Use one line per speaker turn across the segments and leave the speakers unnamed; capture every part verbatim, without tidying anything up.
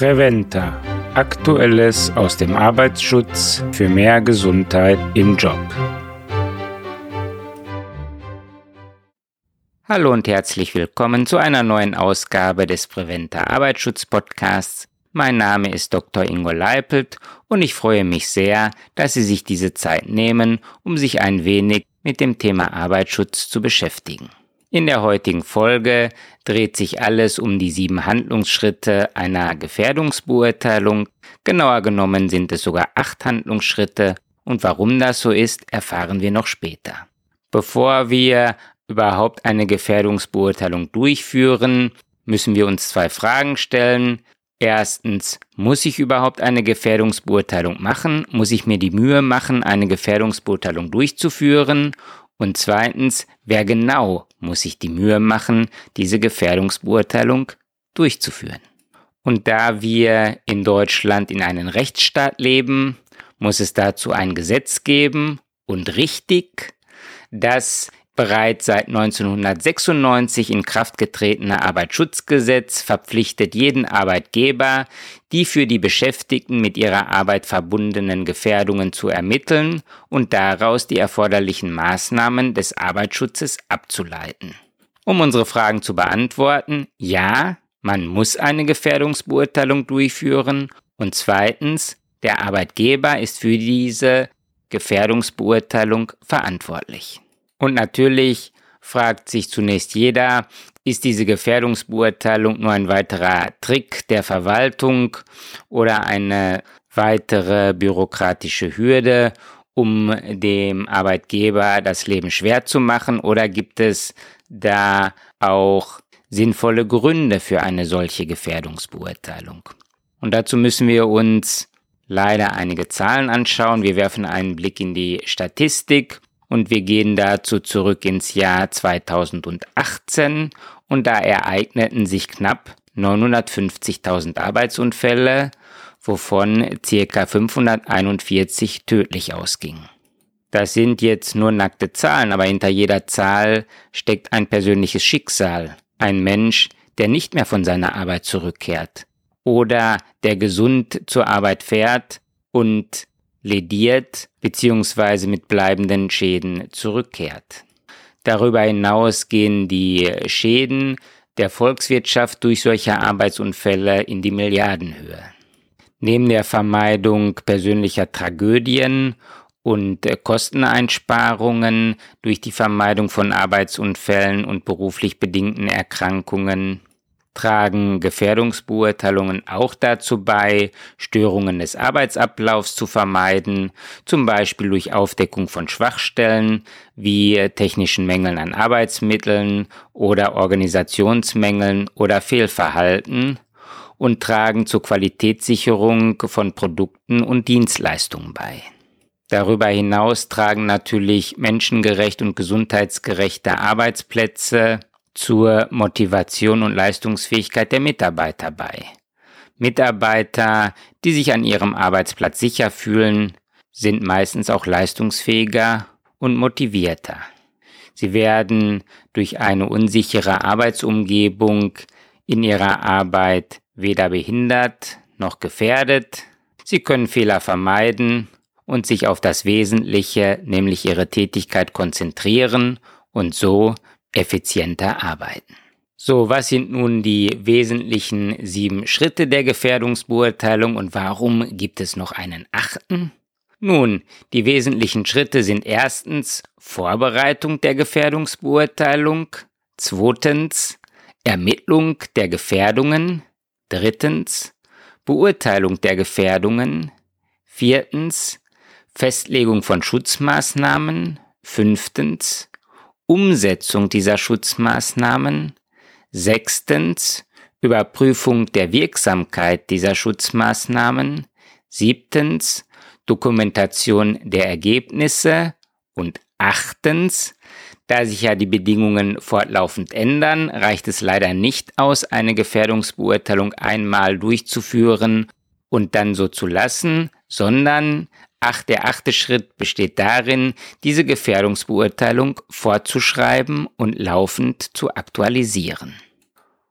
Preventa. Aktuelles aus dem Arbeitsschutz für mehr Gesundheit im Job.
Hallo und herzlich willkommen zu einer neuen Ausgabe des Preventa Arbeitsschutz Podcasts. Mein Name ist Doktor Ingo Leipelt und ich freue mich sehr, dass Sie sich diese Zeit nehmen, um sich ein wenig mit dem Thema Arbeitsschutz zu beschäftigen. In der heutigen Folge dreht sich alles um die sieben Handlungsschritte einer Gefährdungsbeurteilung. Genauer genommen sind es sogar acht Handlungsschritte und warum das so ist, erfahren wir noch später. Bevor wir überhaupt eine Gefährdungsbeurteilung durchführen, müssen wir uns zwei Fragen stellen. Erstens, muss ich überhaupt eine Gefährdungsbeurteilung machen? Muss ich mir die Mühe machen, eine Gefährdungsbeurteilung durchzuführen? Und zweitens, wer genau muss sich die Mühe machen, diese Gefährdungsbeurteilung durchzuführen? Und da wir in Deutschland in einem Rechtsstaat leben, muss es dazu ein Gesetz geben und richtig, das bereits seit neunzehnhundertsechsundneunzig in Kraft getretene Arbeitsschutzgesetz verpflichtet jeden Arbeitgeber, die für die Beschäftigten mit ihrer Arbeit verbundenen Gefährdungen zu ermitteln und daraus die erforderlichen Maßnahmen des Arbeitsschutzes abzuleiten. Um unsere Fragen zu beantworten, ja, man muss eine Gefährdungsbeurteilung durchführen und zweitens, der Arbeitgeber ist für diese Gefährdungsbeurteilung verantwortlich. Und natürlich fragt sich zunächst jeder, ist diese Gefährdungsbeurteilung nur ein weiterer Trick der Verwaltung oder eine weitere bürokratische Hürde, um dem Arbeitgeber das Leben schwer zu machen, oder gibt es da auch sinnvolle Gründe für eine solche Gefährdungsbeurteilung? Und dazu müssen wir uns leider einige Zahlen anschauen. Wir werfen einen Blick in die Statistik. Und wir gehen dazu zurück ins Jahr zweitausendachtzehn und da ereigneten sich knapp neunhundertfünfzigtausend Arbeitsunfälle, wovon ca. fünfhunderteinundvierzig tödlich ausgingen. Das sind jetzt nur nackte Zahlen, aber hinter jeder Zahl steckt ein persönliches Schicksal. Ein Mensch, der nicht mehr von seiner Arbeit zurückkehrt oder der gesund zur Arbeit fährt und lediert bzw. mit bleibenden Schäden zurückkehrt. Darüber hinaus gehen die Schäden der Volkswirtschaft durch solche Arbeitsunfälle in die Milliardenhöhe. Neben der Vermeidung persönlicher Tragödien und Kosteneinsparungen durch die Vermeidung von Arbeitsunfällen und beruflich bedingten Erkrankungen tragen Gefährdungsbeurteilungen auch dazu bei, Störungen des Arbeitsablaufs zu vermeiden, zum Beispiel durch Aufdeckung von Schwachstellen wie technischen Mängeln an Arbeitsmitteln oder Organisationsmängeln oder Fehlverhalten und tragen zur Qualitätssicherung von Produkten und Dienstleistungen bei. Darüber hinaus tragen natürlich menschengerecht und gesundheitsgerechte Arbeitsplätze zur Motivation und Leistungsfähigkeit der Mitarbeiter bei. Mitarbeiter, die sich an ihrem Arbeitsplatz sicher fühlen, sind meistens auch leistungsfähiger und motivierter. Sie werden durch eine unsichere Arbeitsumgebung in ihrer Arbeit weder behindert noch gefährdet. Sie können Fehler vermeiden und sich auf das Wesentliche, nämlich ihre Tätigkeit, konzentrieren und so effizienter arbeiten. So, was sind nun die wesentlichen sieben Schritte der Gefährdungsbeurteilung und warum gibt es noch einen achten? Nun, die wesentlichen Schritte sind erstens Vorbereitung der Gefährdungsbeurteilung, zweitens Ermittlung der Gefährdungen, drittens Beurteilung der Gefährdungen, viertens Festlegung von Schutzmaßnahmen, fünftens Umsetzung dieser Schutzmaßnahmen, sechstens Überprüfung der Wirksamkeit dieser Schutzmaßnahmen, siebtens Dokumentation der Ergebnisse und achtens, da sich ja die Bedingungen fortlaufend ändern, reicht es leider nicht aus, eine Gefährdungsbeurteilung einmal durchzuführen und dann so zu lassen, sondern Ach, der achte Schritt besteht darin, diese Gefährdungsbeurteilung fortzuschreiben und laufend zu aktualisieren.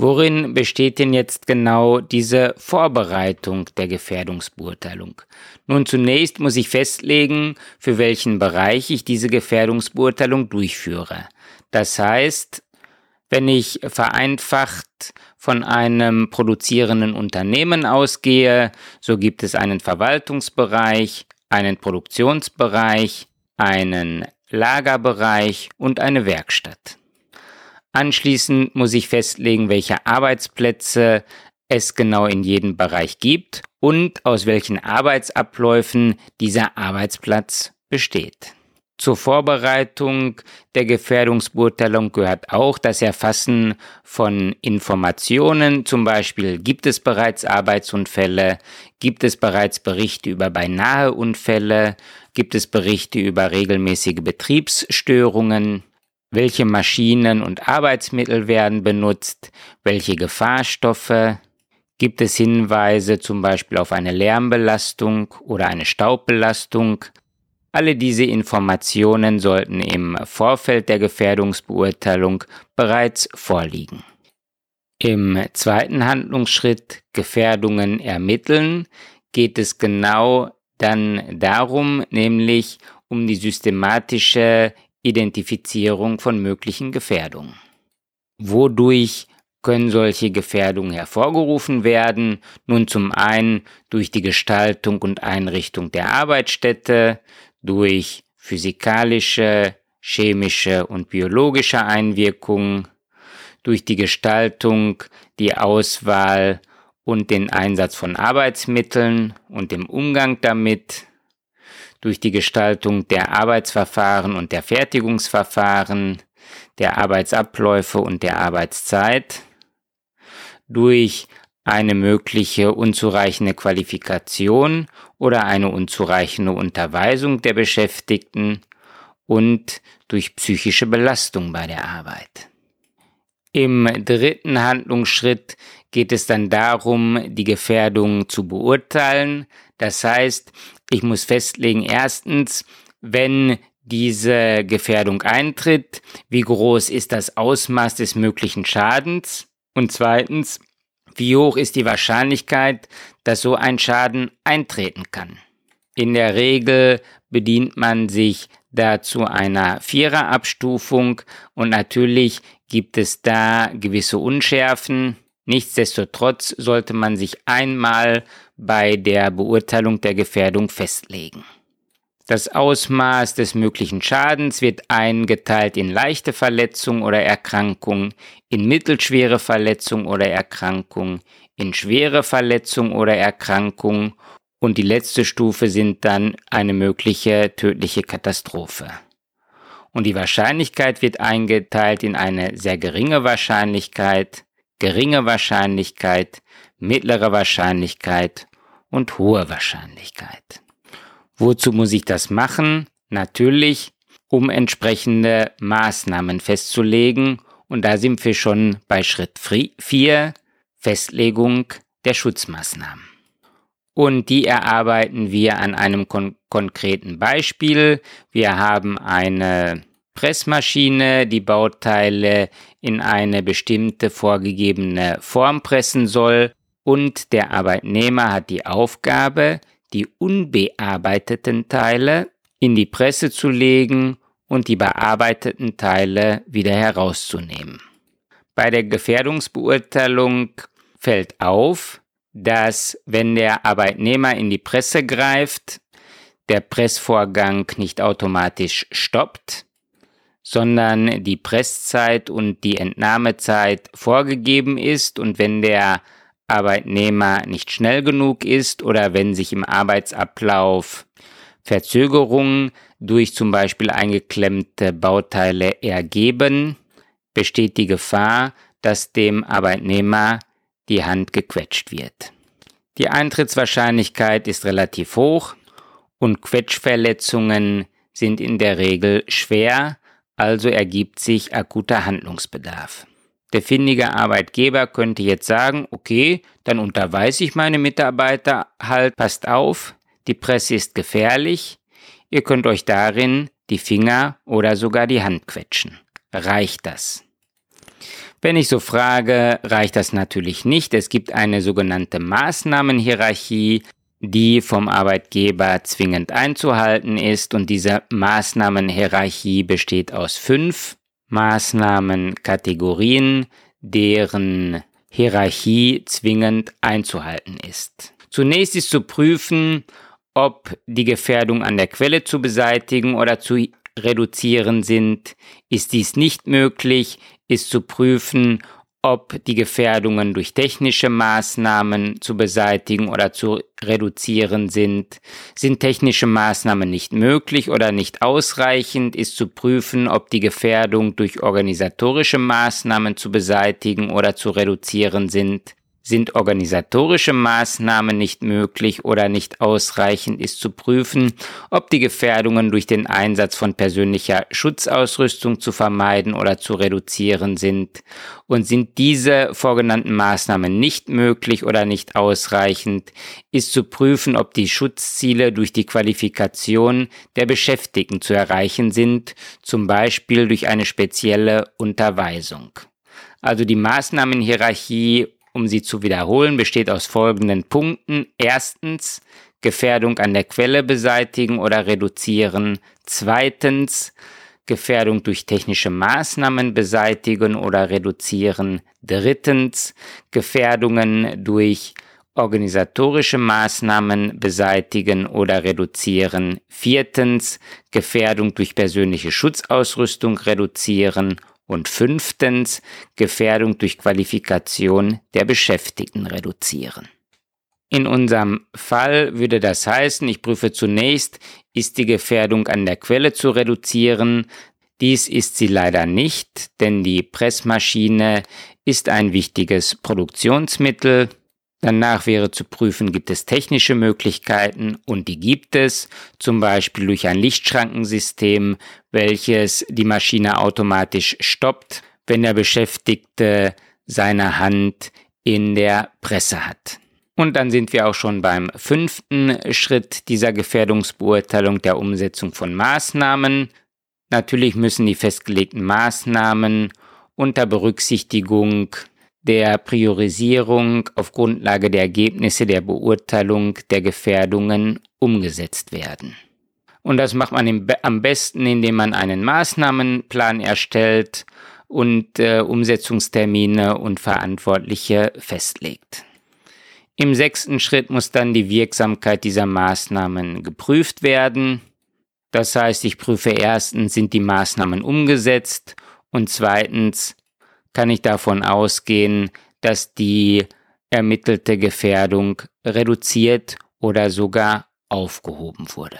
Worin besteht denn jetzt genau diese Vorbereitung der Gefährdungsbeurteilung? Nun, zunächst muss ich festlegen, für welchen Bereich ich diese Gefährdungsbeurteilung durchführe. Das heißt, wenn ich vereinfacht von einem produzierenden Unternehmen ausgehe, so gibt es einen Verwaltungsbereich, einen Produktionsbereich, einen Lagerbereich und eine Werkstatt. Anschließend muss ich festlegen, welche Arbeitsplätze es genau in jedem Bereich gibt und aus welchen Arbeitsabläufen dieser Arbeitsplatz besteht. Zur Vorbereitung der Gefährdungsbeurteilung gehört auch das Erfassen von Informationen, zum Beispiel gibt es bereits Arbeitsunfälle, gibt es bereits Berichte über beinahe Unfälle, gibt es Berichte über regelmäßige Betriebsstörungen, welche Maschinen und Arbeitsmittel werden benutzt, welche Gefahrstoffe, gibt es Hinweise zum Beispiel auf eine Lärmbelastung oder eine Staubbelastung. Alle diese Informationen sollten im Vorfeld der Gefährdungsbeurteilung bereits vorliegen. Im zweiten Handlungsschritt Gefährdungen ermitteln geht es genau dann darum, nämlich um die systematische Identifizierung von möglichen Gefährdungen. Wodurch können solche Gefährdungen hervorgerufen werden? Nun zum einen durch die Gestaltung und Einrichtung der Arbeitsstätte, durch physikalische, chemische und biologische Einwirkungen, durch die Gestaltung, die Auswahl und den Einsatz von Arbeitsmitteln und dem Umgang damit, durch die Gestaltung der Arbeitsverfahren und der Fertigungsverfahren, der Arbeitsabläufe und der Arbeitszeit, durch eine mögliche unzureichende Qualifikation oder eine unzureichende Unterweisung der Beschäftigten und durch psychische Belastung bei der Arbeit. Im dritten Handlungsschritt geht es dann darum, die Gefährdung zu beurteilen. Das heißt, ich muss festlegen, erstens, wenn diese Gefährdung eintritt, wie groß ist das Ausmaß des möglichen Schadens? Und zweitens, wie hoch ist die Wahrscheinlichkeit, dass so ein Schaden eintreten kann? In der Regel bedient man sich dazu einer Viererabstufung und natürlich gibt es da gewisse Unschärfen. Nichtsdestotrotz sollte man sich einmal bei der Beurteilung der Gefährdung festlegen. Das Ausmaß des möglichen Schadens wird eingeteilt in leichte Verletzung oder Erkrankung, in mittelschwere Verletzung oder Erkrankung, in schwere Verletzung oder Erkrankung und die letzte Stufe sind dann eine mögliche tödliche Katastrophe. Und die Wahrscheinlichkeit wird eingeteilt in eine sehr geringe Wahrscheinlichkeit, geringe Wahrscheinlichkeit, mittlere Wahrscheinlichkeit und hohe Wahrscheinlichkeit. Wozu muss ich das machen? Natürlich, um entsprechende Maßnahmen festzulegen. Und da sind wir schon bei Schritt vier, Festlegung der Schutzmaßnahmen. Und die erarbeiten wir an einem kon- konkreten Beispiel. Wir haben eine Pressmaschine, die Bauteile in eine bestimmte vorgegebene Form pressen soll. Und der Arbeitnehmer hat die Aufgabe, die unbearbeiteten Teile in die Presse zu legen und die bearbeiteten Teile wieder herauszunehmen. Bei der Gefährdungsbeurteilung fällt auf, dass wenn der Arbeitnehmer in die Presse greift, der Pressvorgang nicht automatisch stoppt, sondern die Presszeit und die Entnahmezeit vorgegeben ist und wenn der Arbeitnehmer nicht schnell genug ist oder wenn sich im Arbeitsablauf Verzögerungen durch zum Beispiel eingeklemmte Bauteile ergeben, besteht die Gefahr, dass dem Arbeitnehmer die Hand gequetscht wird. Die Eintrittswahrscheinlichkeit ist relativ hoch und Quetschverletzungen sind in der Regel schwer, also ergibt sich akuter Handlungsbedarf. Der findige Arbeitgeber könnte jetzt sagen, okay, dann unterweise ich meine Mitarbeiter halt, passt auf, die Presse ist gefährlich, ihr könnt euch darin die Finger oder sogar die Hand quetschen. Reicht das? Wenn ich so frage, reicht das natürlich nicht. Es gibt eine sogenannte Maßnahmenhierarchie, die vom Arbeitgeber zwingend einzuhalten ist, und diese Maßnahmenhierarchie besteht aus fünf Maßnahmenkategorien, deren Hierarchie zwingend einzuhalten ist. Zunächst ist zu prüfen, ob die Gefährdung an der Quelle zu beseitigen oder zu reduzieren sind. Ist dies nicht möglich, ist zu prüfen, ob die Gefährdungen durch technische Maßnahmen zu beseitigen oder zu reduzieren sind. Sind technische Maßnahmen nicht möglich oder nicht ausreichend, ist zu prüfen, ob die Gefährdung durch organisatorische Maßnahmen zu beseitigen oder zu reduzieren sind. Sind organisatorische Maßnahmen nicht möglich oder nicht ausreichend, ist zu prüfen, ob die Gefährdungen durch den Einsatz von persönlicher Schutzausrüstung zu vermeiden oder zu reduzieren sind. Und sind diese vorgenannten Maßnahmen nicht möglich oder nicht ausreichend, ist zu prüfen, ob die Schutzziele durch die Qualifikation der Beschäftigten zu erreichen sind, zum Beispiel durch eine spezielle Unterweisung. Also die Maßnahmenhierarchie, um sie zu wiederholen, besteht aus folgenden Punkten. Erstens, Gefährdung an der Quelle beseitigen oder reduzieren. Zweitens, Gefährdung durch technische Maßnahmen beseitigen oder reduzieren. Drittens, Gefährdungen durch organisatorische Maßnahmen beseitigen oder reduzieren. Viertens, Gefährdung durch persönliche Schutzausrüstung reduzieren. Und fünftens, Gefährdung durch Qualifikation der Beschäftigten reduzieren. In unserem Fall würde das heißen, ich prüfe zunächst, ist die Gefährdung an der Quelle zu reduzieren. Dies ist sie leider nicht, denn die Pressmaschine ist ein wichtiges Produktionsmittel. Danach wäre zu prüfen, gibt es technische Möglichkeiten, und die gibt es, zum Beispiel durch ein Lichtschrankensystem, welches die Maschine automatisch stoppt, wenn der Beschäftigte seine Hand in der Presse hat. Und dann sind wir auch schon beim fünften Schritt dieser Gefährdungsbeurteilung, der Umsetzung von Maßnahmen. Natürlich müssen die festgelegten Maßnahmen unter Berücksichtigung der Priorisierung auf Grundlage der Ergebnisse der Beurteilung der Gefährdungen umgesetzt werden. Und das macht man im, am besten, indem man einen Maßnahmenplan erstellt und äh, Umsetzungstermine und Verantwortliche festlegt. Im sechsten Schritt muss dann die Wirksamkeit dieser Maßnahmen geprüft werden. Das heißt, ich prüfe erstens, sind die Maßnahmen umgesetzt, und zweitens, kann ich davon ausgehen, dass die ermittelte Gefährdung reduziert oder sogar aufgehoben wurde.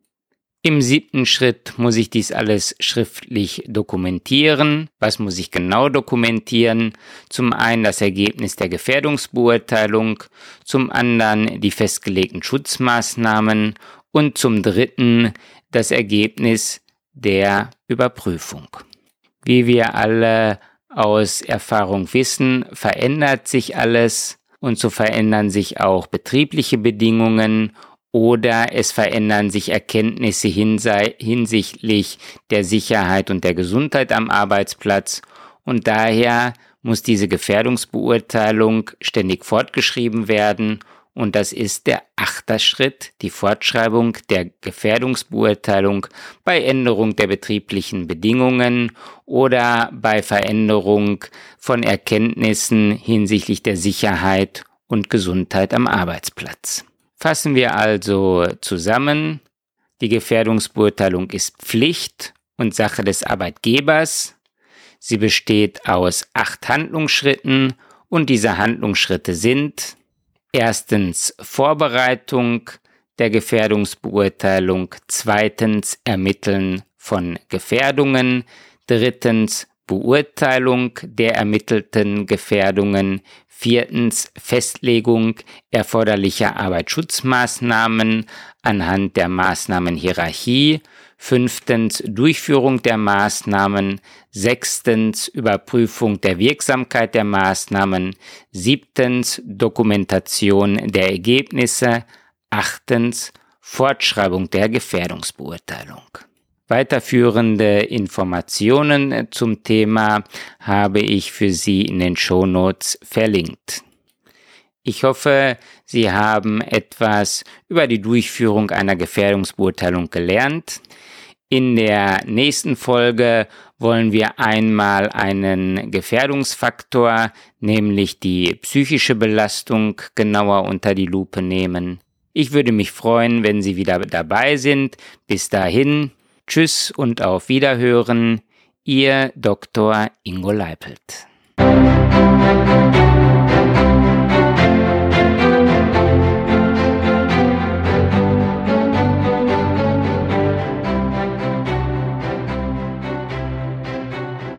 Im siebten Schritt muss ich dies alles schriftlich dokumentieren. Was muss ich genau dokumentieren? Zum einen das Ergebnis der Gefährdungsbeurteilung, zum anderen die festgelegten Schutzmaßnahmen und zum dritten das Ergebnis der Überprüfung. Wie wir alle aus Erfahrung wissen, verändert sich alles, und so verändern sich auch betriebliche Bedingungen oder es verändern sich Erkenntnisse hinsichtlich der Sicherheit und der Gesundheit am Arbeitsplatz, und daher muss diese Gefährdungsbeurteilung ständig fortgeschrieben werden, und das ist der achte Schritt, die Fortschreibung der Gefährdungsbeurteilung bei Änderung der betrieblichen Bedingungen oder bei Veränderung von Erkenntnissen hinsichtlich der Sicherheit und Gesundheit am Arbeitsplatz. Fassen wir also zusammen: Die Gefährdungsbeurteilung ist Pflicht und Sache des Arbeitgebers. Sie besteht aus acht Handlungsschritten, und diese Handlungsschritte sind: Erstens Vorbereitung der Gefährdungsbeurteilung, zweitens Ermitteln von Gefährdungen, drittens Beurteilung der ermittelten Gefährdungen, viertens Festlegung erforderlicher Arbeitsschutzmaßnahmen anhand der Maßnahmenhierarchie, fünftens Durchführung der Maßnahmen, sechstens Überprüfung der Wirksamkeit der Maßnahmen, siebtens Dokumentation der Ergebnisse, achtens Fortschreibung der Gefährdungsbeurteilung. Weiterführende Informationen zum Thema habe ich für Sie in den Shownotes verlinkt. Ich hoffe, Sie haben etwas über die Durchführung einer Gefährdungsbeurteilung gelernt. In der nächsten Folge wollen wir einmal einen Gefährdungsfaktor, nämlich die psychische Belastung, genauer unter die Lupe nehmen. Ich würde mich freuen, wenn Sie wieder dabei sind. Bis dahin, tschüss und auf Wiederhören. Ihr Doktor Ingo Leipelt.